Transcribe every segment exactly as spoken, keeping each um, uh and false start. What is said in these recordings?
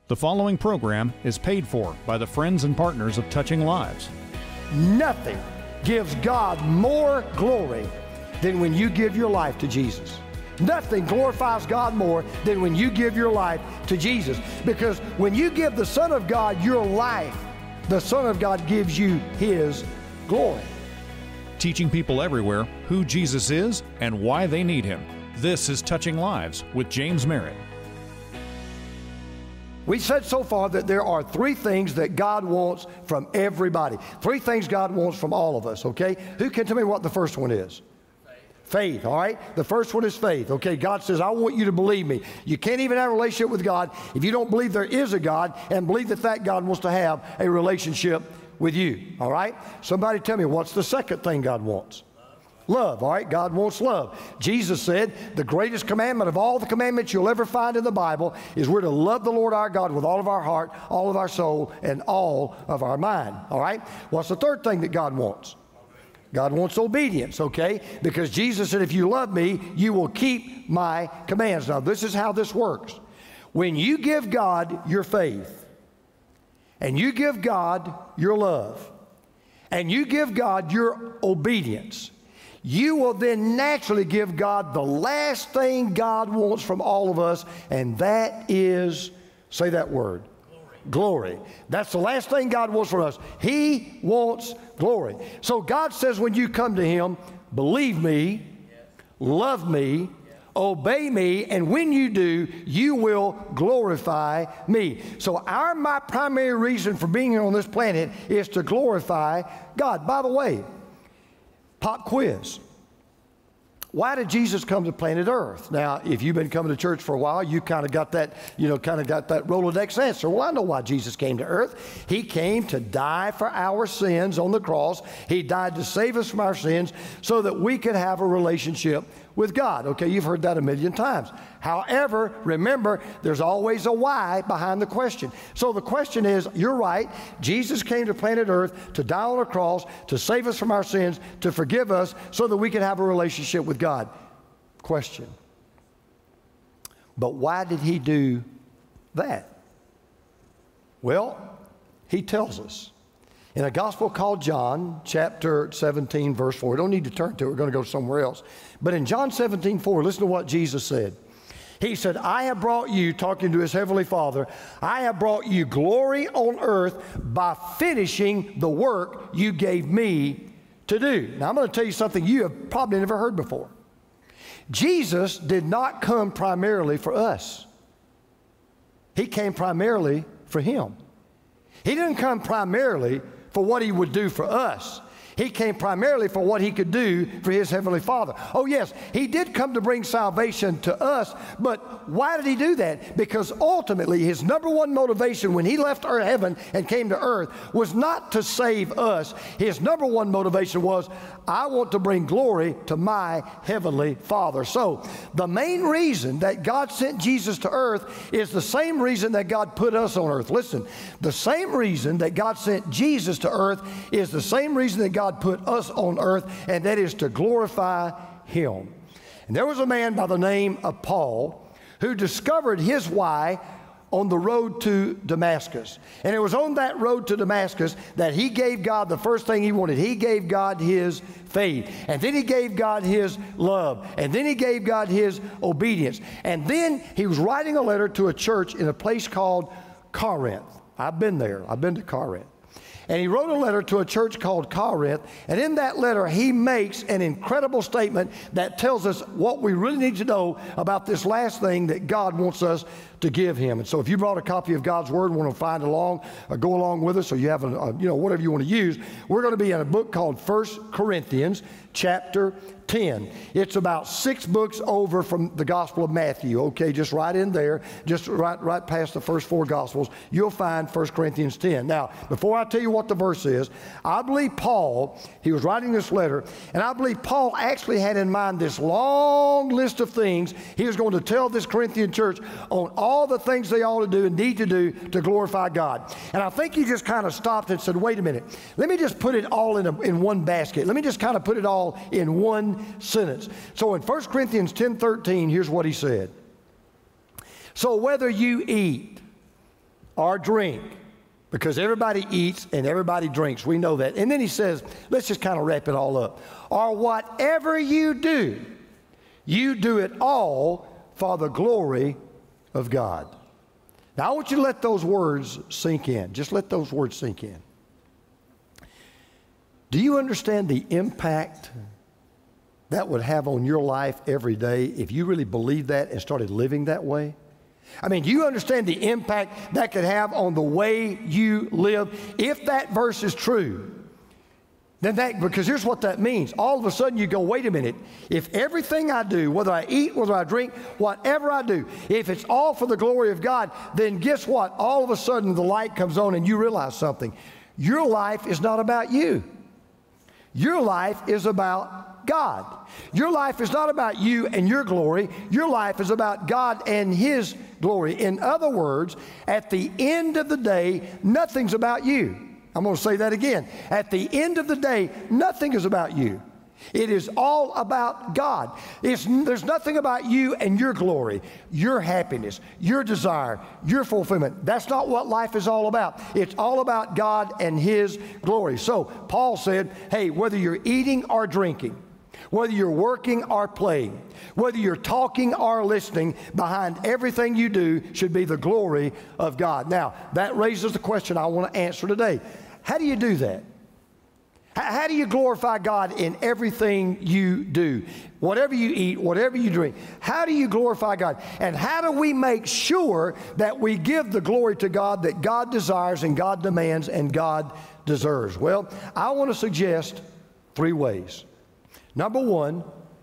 The following program is paid for by the friends and partners of Touching Lives. Nothing gives God more glory than when you give your life to Jesus. Nothing glorifies God more than when you give your life to Jesus. Because when you give the Son of God your life, the Son of God gives you His glory. Teaching people everywhere who Jesus is and why they need Him. This is Touching Lives with James Merritt. We said so far that there are three things that God wants from everybody. Three things God wants from all of us, okay? Who can tell me what the first one is? Faith, all right? The first one is faith, okay? God says, I want you to believe me. You can't even have a relationship with God if you don't believe there is a God and believe that that God wants to have a relationship with you, all right? Somebody tell me, what's the second thing God wants? Love, all right? God wants love. Jesus said the greatest commandment of all the commandments you'll ever find in the Bible is we're to love the Lord our God with all of our heart, all of our soul, and all of our mind, all right? What's the third thing that God wants? God wants obedience, okay? Because Jesus said, if you love me, you will keep my commands. Now, this is how this works. When you give God your faith, and you give God your love, and you give God your obedience, you will then naturally give God the last thing God wants from all of us, and that is, say that word, glory. Glory. That's the last thing God wants from us. He wants glory. So God says when you come to Him, believe me, love me, obey me, and when you do, you will glorify me. So our my primary reason for being here on this planet is to glorify God. By the way, pop quiz. Why did Jesus come to planet Earth? Now, if you've been coming to church for a while, you kind of got that, you know, kind of got that Rolodex answer. Well, I know why Jesus came to earth. He came to die for our sins on the cross. He died to save us from our sins so that we could have a relationship with God. Okay, you've heard that a million times. However, remember, there's always a why behind the question. So the question is, you're right, Jesus came to planet Earth to die on a cross, to save us from our sins, to forgive us, so that we can have a relationship with God. Question. But why did He do that? Well, He tells us. In a gospel called John, chapter seventeen, verse four. We don't need to turn to it. We're going to go somewhere else. But in John seventeen, four, listen to what Jesus said. He said, I have brought you, talking to His Heavenly Father, I have brought you glory on earth by finishing the work you gave me to do. Now, I'm going to tell you something you have probably never heard before. Jesus did not come primarily for us. He came primarily for Him. He didn't come primarily for what He would do for us. He came primarily for what He could do for His Heavenly Father. Oh yes, He did come to bring salvation to us, but why did He do that? Because ultimately His number one motivation when He left our heaven and came to earth was not to save us. His number one motivation was, I want to bring glory to my Heavenly Father. So the main reason that God sent Jesus to earth is the same reason that God put us on earth. Listen, the same reason that God sent Jesus to earth is the same reason that God put us on earth, and that is to glorify Him. And there was a man by the name of Paul who discovered his why on the road to Damascus. And it was on that road to Damascus that he gave God the first thing he wanted. He gave God his faith. And then he gave God his love. And then he gave God his obedience. And then he was writing a letter to a church in a place called Corinth. I've been there. I've been to Corinth. And he wrote a letter to a church called Corinth, and in that letter he makes an incredible statement that tells us what we really need to know about this last thing that God wants us to give Him. And so if you brought a copy of God's Word and want to find along, or go along with us, or you have a, a, you know, whatever you want to use, we're going to be in a book called First Corinthians chapter ten. It's about six books over from the Gospel of Matthew, okay, just right in there, just right, right past the first four Gospels, you'll find First Corinthians ten. Now, before I tell you what the verse is, I believe Paul, he was writing this letter, and I believe Paul actually had in mind this long list of things he was going to tell this Corinthian church on all the things they ought to do and need to do to glorify God. And I think he just kind of stopped and said, wait a minute, let me just put it all in, a, in one basket. Let me just kind of put it all in one sentence. So in First Corinthians ten thirteen, here's what he said. So whether you eat or drink, because everybody eats and everybody drinks. We know that. And then he says, let's just kind of wrap it all up. Or whatever you do, you do it all for the glory of God. Now, I want you to let those words sink in. Just let those words sink in. Do you understand the impact that would have on your life every day if you really believed that and started living that way? I mean, do you understand the impact that could have on the way you live? If that verse is true, then that, because here's what that means. All of a sudden you go, wait a minute. If everything I do, whether I eat, whether I drink, whatever I do, if it's all for the glory of God, then guess what? All of a sudden the light comes on and you realize something. Your life is not about you. Your life is about God. Your life is not about you and your glory. Your life is about God and His glory. In other words, at the end of the day, nothing's about you. I'm going to say that again. At the end of the day, nothing is about you. It is all about God. It's, there's nothing about you and your glory, your happiness, your desire, your fulfillment. That's not what life is all about. It's all about God and His glory. So Paul said, hey, whether you're eating or drinking, whether you're working or playing, whether you're talking or listening, behind everything you do should be the glory of God. Now, that raises the question I want to answer today. How do you do that? How do you glorify God in everything you do? Whatever you eat, whatever you drink, how do you glorify God? And how do we make sure that we give the glory to God that God desires and God demands and God deserves? Well, I want to suggest three ways. Number one,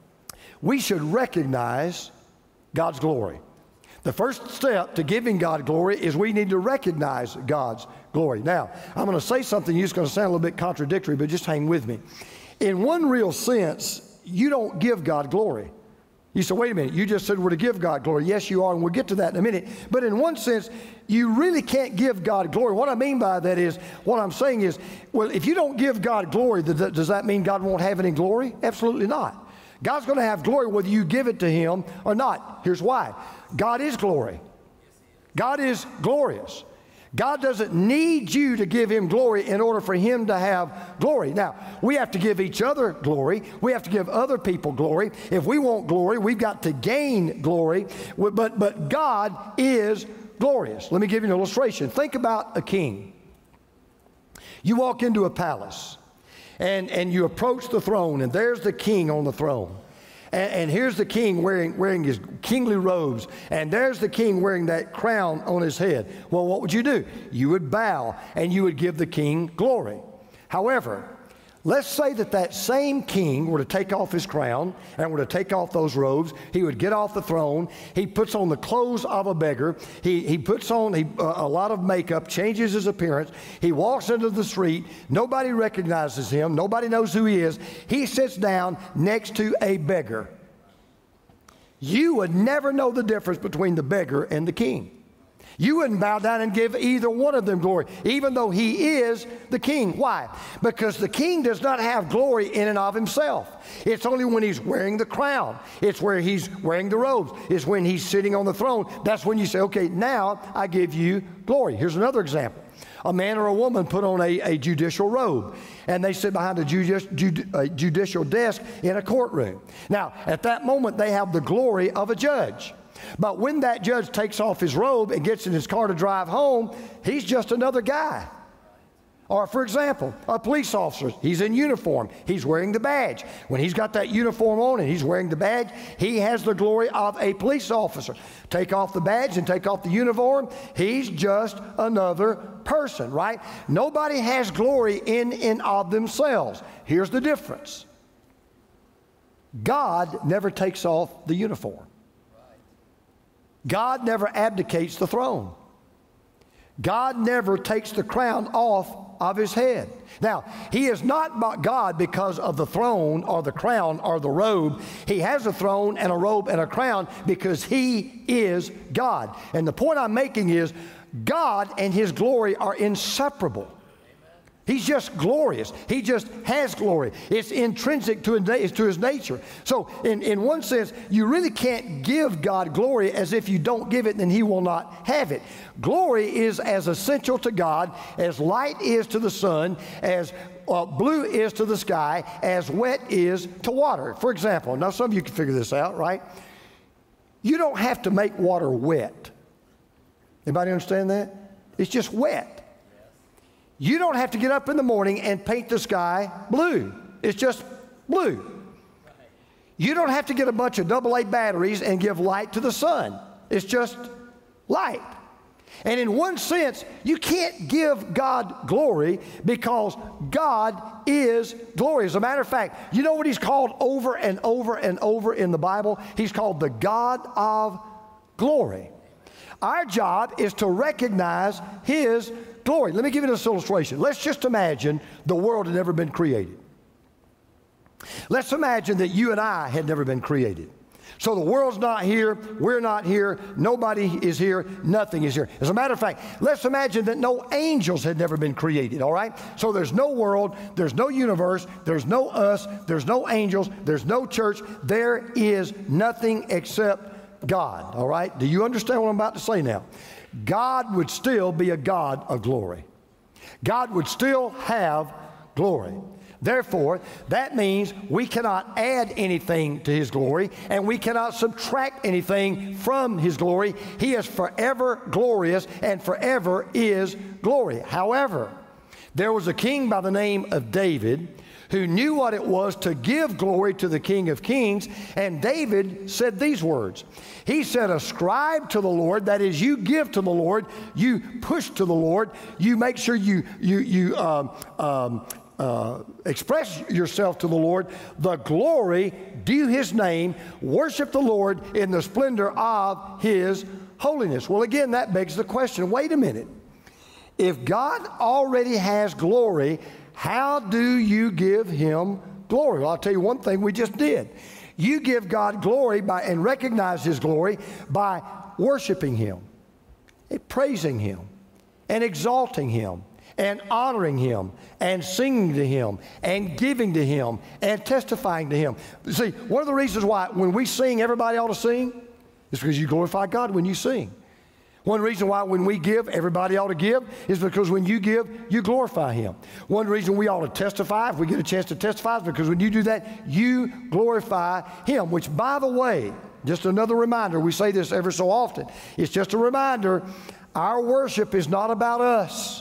we should recognize God's glory. The first step to giving God glory is we need to recognize God's glory. Now, I'm going to say something that's going to sound a little bit contradictory, but just hang with me. In one real sense, you don't give God glory. You say, wait a minute, you just said we're to give God glory. Yes, you are, and we'll get to that in a minute. But in one sense, you really can't give God glory. What I mean by that is, what I'm saying is, well, if you don't give God glory, does that mean God won't have any glory? Absolutely not. God's going to have glory whether you give it to Him or not. Here's why. God is glory. God is glorious. God doesn't need you to give Him glory in order for Him to have glory. Now, we have to give each other glory. We have to give other people glory. If we want glory, we've got to gain glory. But, but God is glorious. Let me give you an illustration. Think about a king. You walk into a palace, and, and you approach the throne, and there's the king on the throne. And, and here's the king wearing, wearing his kingly robes, and there's the king wearing that crown on his head. Well, what would you do? You would bow, and you would give the king glory. However, let's say that that same king were to take off his crown and were to take off those robes. He would get off the throne. He puts on the clothes of a beggar. He, he puts on he, uh, a lot of makeup, changes his appearance. He walks into the street. Nobody recognizes him. Nobody knows who he is. He sits down next to a beggar. You would never know the difference between the beggar and the king. You wouldn't bow down and give either one of them glory, even though he is the king. Why? Because the king does not have glory in and of himself. It's only when he's wearing the crown. It's where he's wearing the robes. It's when he's sitting on the throne. That's when you say, okay, now I give you glory. Here's another example. A man or a woman put on a, a judicial robe, and they sit behind a, judici jud a judicial desk in a courtroom. Now, at that moment, they have the glory of a judge. But when that judge takes off his robe and gets in his car to drive home, he's just another guy. Or, for example, a police officer, he's in uniform. He's wearing the badge. When he's got that uniform on and he's wearing the badge, he has the glory of a police officer. Take off the badge and take off the uniform, he's just another person, right? Nobody has glory in and of themselves. Here's the difference. God never takes off the uniform. God never abdicates the throne. God never takes the crown off of his head. Now, he is not God because of the throne or the crown or the robe. He has a throne and a robe and a crown because he is God. And the point I'm making is God and his glory are inseparable. He's just glorious. He just has glory. It's intrinsic to his, to his nature. So in, in one sense, you really can't give God glory as if you don't give it, then he will not have it. Glory is as essential to God as light is to the sun, as uh, blue is to the sky, as wet is to water. For example, now some of you can figure this out, right? You don't have to make water wet. Anybody understand that? It's just wet. You don't have to get up in the morning and paint the sky blue. It's just blue. You don't have to get a bunch of double A batteries and give light to the sun. It's just light. And in one sense, you can't give God glory because God is glory. As a matter of fact, you know what he's called over and over and over in the Bible? He's called the God of glory. Our job is to recognize his glory. Let me give you this illustration. Let's just imagine the world had never been created. Let's imagine that you and I had never been created. So the world's not here, we're not here, nobody is here, nothing is here. As a matter of fact, let's imagine that no angels had never been created, all right? So there's no world, there's no universe, there's no us, there's no angels, there's no church, there is nothing except God, all right? Do you understand what I'm about to say now? God would still be a God of glory. God would still have glory. Therefore, that means we cannot add anything to his glory, and we cannot subtract anything from his glory. He is forever glorious and forever is glory. However, there was a king by the name of David who knew what it was to give glory to the King of Kings, and David said these words. He said, ascribe to the Lord, that is, you give to the Lord, you push to the Lord, you make sure you, you, you um, um, uh, express yourself to the Lord, the glory due his name, worship the Lord in the splendor of his holiness. Well, again, that begs the question, wait a minute. If God already has glory, how do you give him glory? Well, I'll tell you one thing we just did. You give God glory by and recognize his glory by worshiping him, and praising him, and exalting him, and honoring him, and singing to him, and giving to him, and testifying to him. See, one of the reasons why when we sing, everybody ought to sing is because you glorify God when you sing. One reason why when we give, everybody ought to give is because when you give, you glorify him. One reason we ought to testify, if we get a chance to testify, is because when you do that, you glorify him, which, by the way, just another reminder, we say this ever so often, it's just a reminder, our worship is not about us.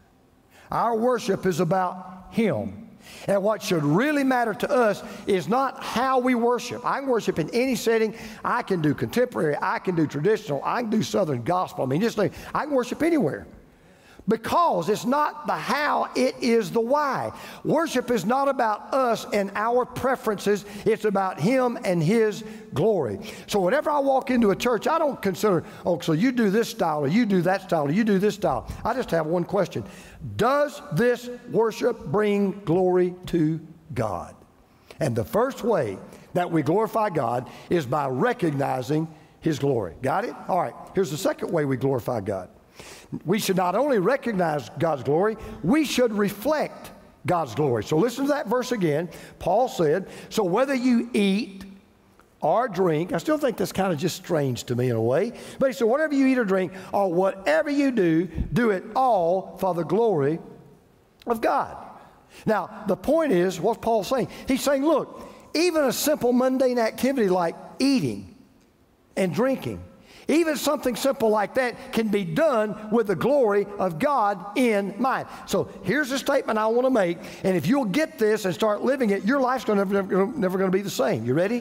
Our worship is about him. And what should really matter to us is not how we worship. I can worship in any setting. I can do contemporary. I can do traditional. I can do Southern gospel. I mean, just like, I can worship anywhere. Because it's not the how, it is the why. Worship is not about us and our preferences. It's about him and his glory. So whenever I walk into a church, I don't consider, oh, so you do this style, or you do that style, or you do this style. I just have one question. Does this worship bring glory to God? And the first way that we glorify God is by recognizing his glory. Got it? All right. Here's the second way we glorify God. We should not only recognize God's glory, we should reflect God's glory. So listen to that verse again. Paul said, so whether you eat or drink, I still think that's kind of just strange to me in a way, but he said, whatever you eat or drink, or whatever you do, do it all for the glory of God. Now, the point is, what's Paul saying? He's saying, look, even a simple mundane activity like eating and drinking, even something simple like that can be done with the glory of God in mind. So here's a statement I want to make, and if you'll get this and start living it, your life's gonna, never, never, never going to be the same. You ready?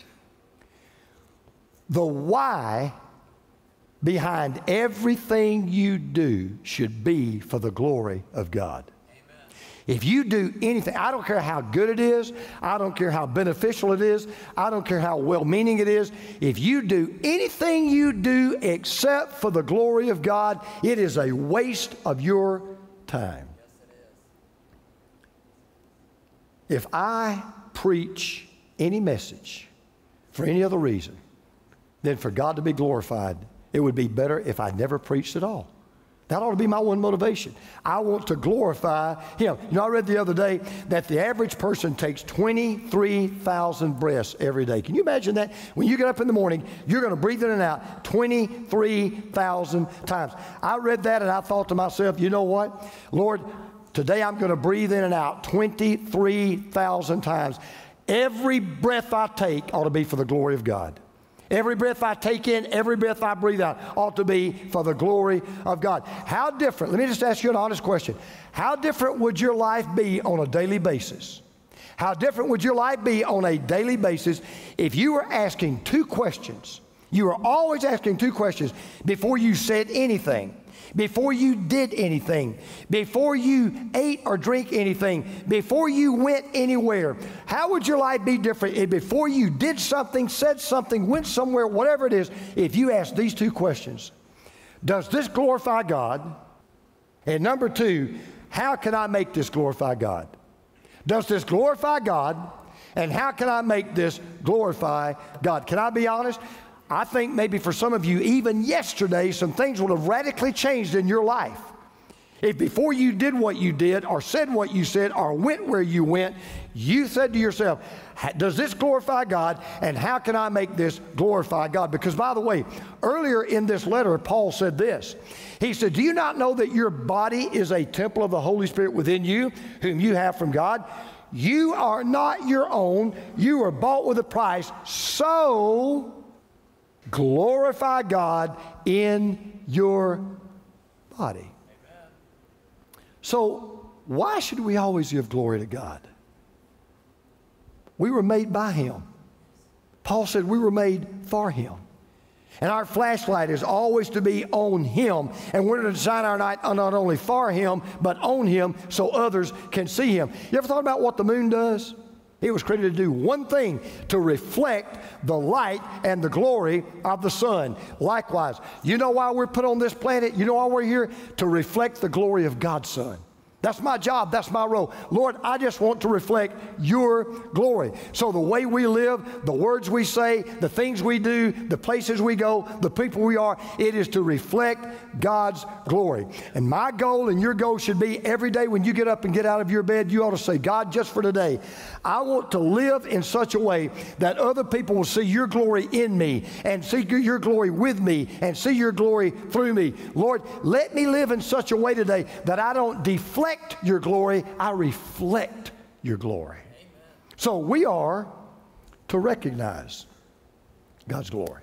The why behind everything you do should be for the glory of God. If you do anything, I don't care how good it is, I don't care how beneficial it is, I don't care how well-meaning it is, if you do anything you do except for the glory of God, it is a waste of your time. If I preach any message for any other reason than for God to be glorified, it would be better if I never preached at all. That ought to be my one motivation. I want to glorify Him. You know, I read the other day that the average person takes twenty-three thousand breaths every day. Can you imagine that? When you get up in the morning, you're going to breathe in and out twenty-three thousand times. I read that and I thought to myself, you know what? Lord, today I'm going to breathe in and out twenty-three thousand times. Every breath I take ought to be for the glory of God. Every breath I take in, every breath I breathe out ought to be for the glory of God. How different, let me just ask you an honest question. How different would your life be on a daily basis? How different would your life be on a daily basis if you were asking two questions? You were always asking two questions before you said anything, before you did anything, before you ate or drank anything, before you went anywhere. How would your life be different if before you did something, said something, went somewhere, whatever it is, if you asked these two questions? Does this glorify God? And number two, how can I make this glorify God? Does this glorify God? And how can I make this glorify God? Can I be honest? I think maybe for some of you, even yesterday, some things would have radically changed in your life. If before you did what you did or said what you said or went where you went, you said to yourself, does this glorify God, and how can I make this glorify God? Because, by the way, earlier in this letter, Paul said this. He said, do you not know that your body is a temple of the Holy Spirit within you, whom you have from God? You are not your own. You are bought with a price. So glorify God in your body. Amen. So why should we always give glory to God? We were made by Him. Paul said we were made for Him. And our flashlight is always to be on Him. And we're to design our night not only for Him, but on Him so others can see Him. You ever thought about what the moon does? It was created to do one thing, to reflect the light and the glory of the sun. Likewise, you know why we're put on this planet? You know why we're here? To reflect the glory of God's Son. That's my job. That's my role. Lord, I just want to reflect your glory. So the way we live, the words we say, the things we do, the places we go, the people we are, it is to reflect God's glory. And my goal and your goal should be every day when you get up and get out of your bed, you ought to say, God, just for today, I want to live in such a way that other people will see your glory in me and see your glory with me and see your glory through me. Lord, let me live in such a way today that I don't deflect your glory, I reflect your glory. Amen. So we are to recognize God's glory.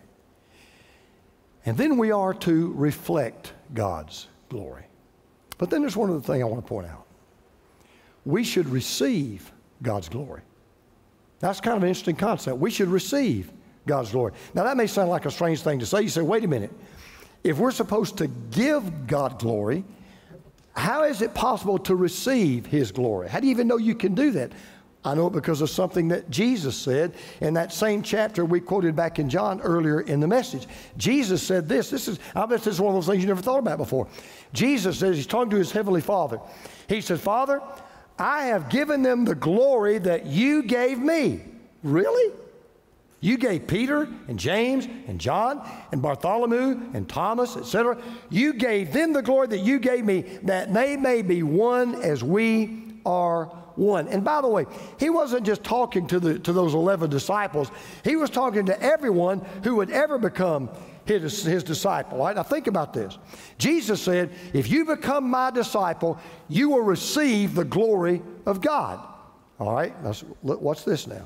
And then we are to reflect God's glory. But then there's one other thing I want to point out. We should receive God's glory. That's kind of an interesting concept. We should receive God's glory. Now that may sound like a strange thing to say. You say, wait a minute. If we're supposed to give God glory, how is it possible to receive His glory? How do you even know you can do that? I know it because of something that Jesus said in that same chapter we quoted back in John earlier in the message. Jesus said this. This is, I bet this is one of those things you never thought about before. Jesus says, He's talking to His Heavenly Father. He says, Father, I have given them the glory that you gave me. Really? You gave Peter and James and John and Bartholomew and Thomas, et cetera. You gave them the glory that you gave me, that they may be one as we are one. And by the way, He wasn't just talking to, the, to those eleven disciples. He was talking to everyone who would ever become his, his disciple. Right? Now think about this. Jesus said, if you become my disciple, you will receive the glory of God. All right, let's, what's this now?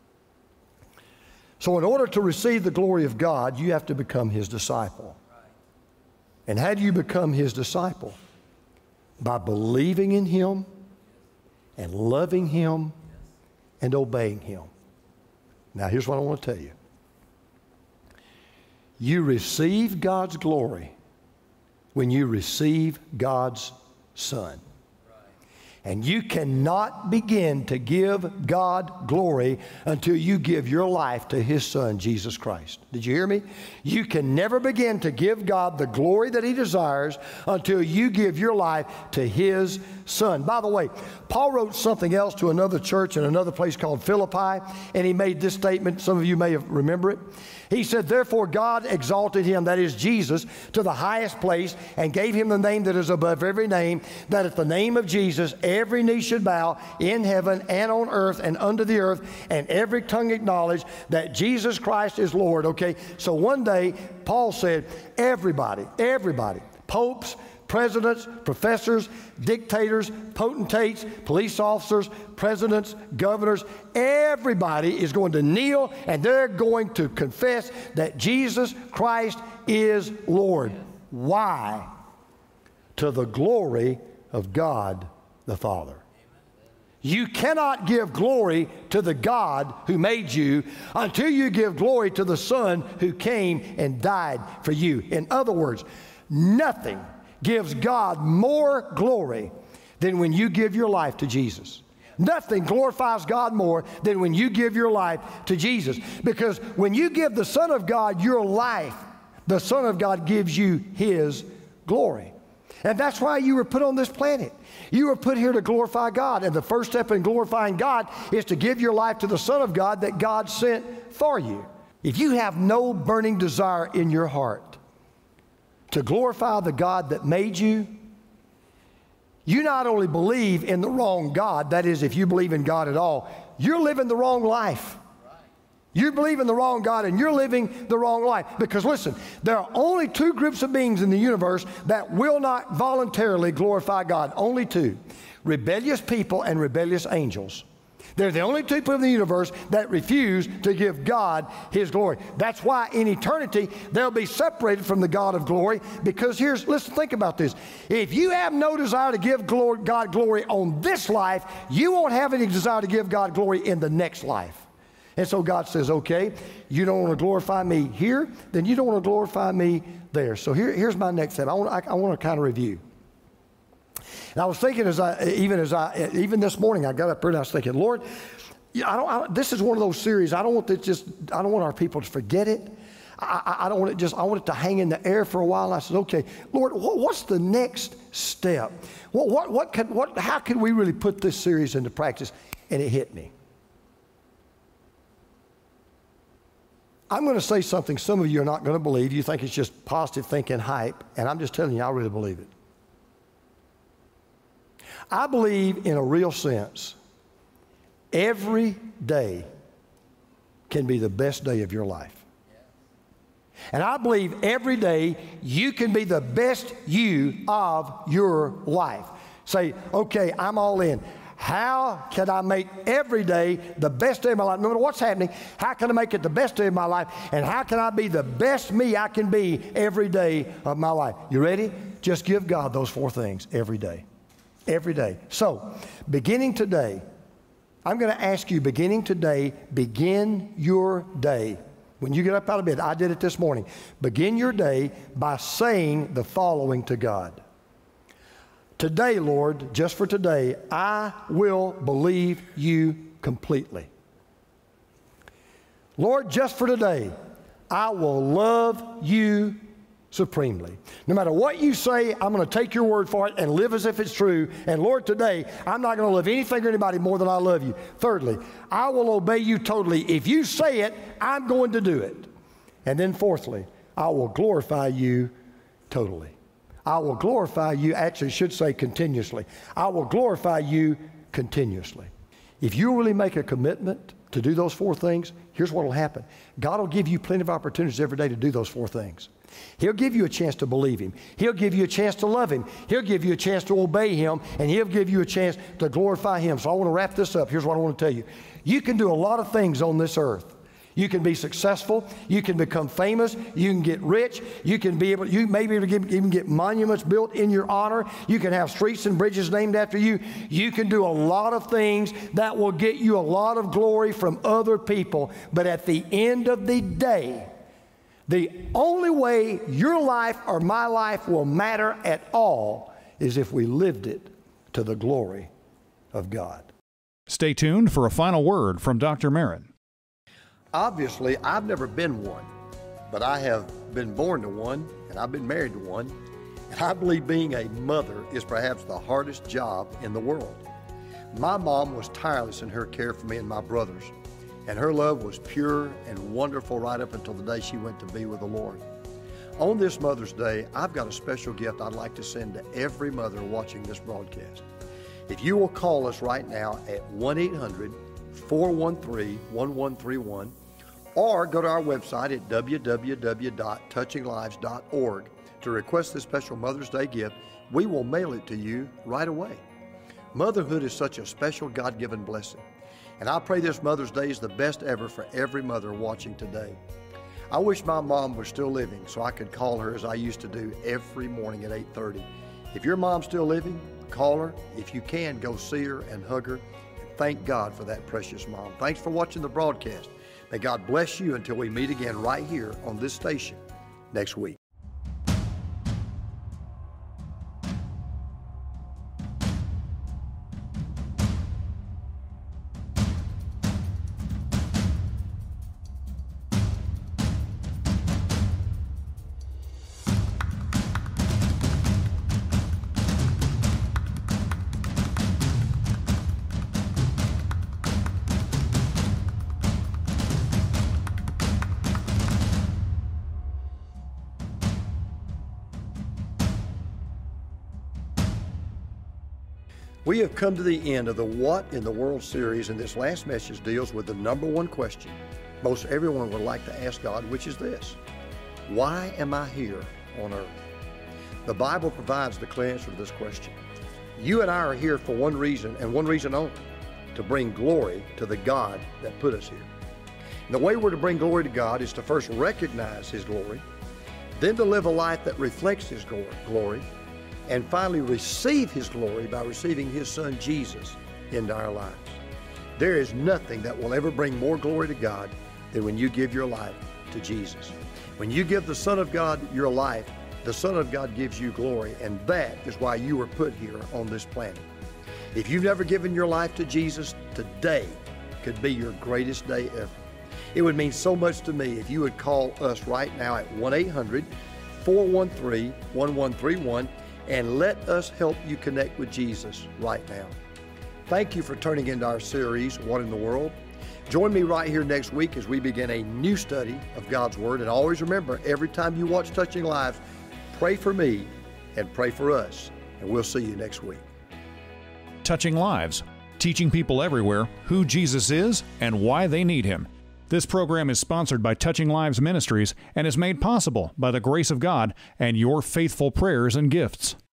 So in order to receive the glory of God, you have to become His disciple. And how do you become His disciple? By believing in Him and loving Him and obeying Him. Now here's what I want to tell you. You receive God's glory when you receive God's Son. And you cannot begin to give God glory until you give your life to His Son, Jesus Christ. Did you hear me? You can never begin to give God the glory that He desires until you give your life to His Son. By the way, Paul wrote something else to another church in another place called Philippi, and he made this statement. Some of you may have remember it. He said, therefore God exalted Him, that is Jesus, to the highest place and gave Him the name that is above every name, that at the name of Jesus every knee should bow in heaven and on earth and under the earth, and every tongue acknowledge that Jesus Christ is Lord. Okay, so one day Paul said, everybody, everybody, popes, presidents, professors, dictators, potentates, police officers, presidents, governors, everybody is going to kneel and they're going to confess that Jesus Christ is Lord. Why? To the glory of God the Father. You cannot give glory to the God who made you until you give glory to the Son who came and died for you. In other words, nothing gives God more glory than when you give your life to Jesus. Nothing glorifies God more than when you give your life to Jesus. Because when you give the Son of God your life, the Son of God gives you His glory. And that's why you were put on this planet. You were put here to glorify God. And the first step in glorifying God is to give your life to the Son of God that God sent for you. If you have no burning desire in your heart to glorify the God that made you, you not only believe in the wrong God, that is, if you believe in God at all, you're living the wrong life. You believe in the wrong God and you're living the wrong life. Because listen, there are only two groups of beings in the universe that will not voluntarily glorify God. Only two. Rebellious people and rebellious angels. They're the only two people in the universe that refuse to give God His glory. That's why in eternity they'll be separated from the God of glory. Because here's, listen, think about this. If you have no desire to give glory, God glory on this life, you won't have any desire to give God glory in the next life. And so God says, okay, you don't want to glorify me here, then you don't want to glorify me there. So here, here's my next step. I want, I, I want to kind of review. And I was thinking, as I even as I even this morning, I got up there and I was thinking, Lord, I don't. I, this is one of those series. I don't want to just. I don't want our people to forget it. I, I, I don't want it just. I want it to hang in the air for a while. And I said, okay, Lord, what, what's the next step? What what what can what? How can we really put this series into practice? And it hit me. I'm going to say something some of you are not going to believe. You think it's just positive thinking hype, and I'm just telling you, I really believe it. I believe in a real sense, every day can be the best day of your life. And I believe every day you can be the best you of your life. Say, okay, I'm all in. How can I make every day the best day of my life? No matter what's happening, how can I make it the best day of my life? And how can I be the best me I can be every day of my life? You ready? Just give God those four things every day. Every day. So, beginning today, I'm going to ask you, beginning today, begin your day. When you get up out of bed, I did it this morning. Begin your day by saying the following to God. Today, Lord, just for today, I will believe you completely. Lord, just for today, I will love you supremely. No matter what you say, I'm going to take your word for it and live as if it's true. And Lord, today, I'm not going to love anything or anybody more than I love you. Thirdly, I will obey you totally. If you say it, I'm going to do it. And then fourthly, I will glorify you totally. I will glorify you, actually should say continuously. I will glorify you continuously. If you really make a commitment to do those four things, here's what will happen. God will give you plenty of opportunities every day to do those four things. He'll give you a chance to believe Him. He'll give you a chance to love Him. He'll give you a chance to obey Him, and He'll give you a chance to glorify Him. So I want to wrap this up. Here's what I want to tell you. You can do a lot of things on this earth. You can be successful. You can become famous. You can get rich. You can be able, you may be able to get, even get monuments built in your honor. You can have streets and bridges named after you. You can do a lot of things that will get you a lot of glory from other people. But at the end of the day, the only way your life or my life will matter at all is if we lived it to the glory of God. Stay tuned for a final word from Doctor Marin. Obviously, I've never been one, but I have been born to one, and I've been married to one. And I believe being a mother is perhaps the hardest job in the world. My mom was tireless in her care for me and my brothers, and her love was pure and wonderful right up until the day she went to be with the Lord. On this Mother's Day, I've got a special gift I'd like to send to every mother watching this broadcast. If you will call us right now at one eight hundred, four one three, one one three one, or go to our website at w w w dot touching lives dot org to request this special Mother's Day gift, we will mail it to you right away. Motherhood is such a special God-given blessing, and I pray this Mother's Day is the best ever for every mother watching today. I wish my mom was still living so I could call her as I used to do every morning at eight thirty. If your mom's still living, call her. If you can, go see her and hug her. And thank God for that precious mom. Thanks for watching the broadcast. May God bless you until we meet again right here on this station next week. We have come to the end of the What in the World series, and this last message deals with the number one question most everyone would like to ask God, which is this: why am I here on earth? The Bible provides the clear answer to this question. You and I are here for one reason, and one reason only: to bring glory to the God that put us here. And the way we're to bring glory to God is to first recognize His glory, then to live a life that reflects His glory, and finally receive His glory by receiving His Son Jesus into our lives. There is nothing that will ever bring more glory to God than when you give your life to Jesus. When you give the Son of God your life, the Son of God gives you glory, and that is why you were put here on this planet. If you've never given your life to Jesus, today could be your greatest day ever. It would mean so much to me if you would call us right now at one eight hundred, four one three, one one three one and let us help you connect with Jesus right now. Thank you for turning into our series, What in the World? Join me right here next week as we begin a new study of God's Word. And always remember, every time you watch Touching Lives, pray for me and pray for us. And we'll see you next week. Touching Lives, teaching people everywhere who Jesus is and why they need Him. This program is sponsored by Touching Lives Ministries and is made possible by the grace of God and your faithful prayers and gifts.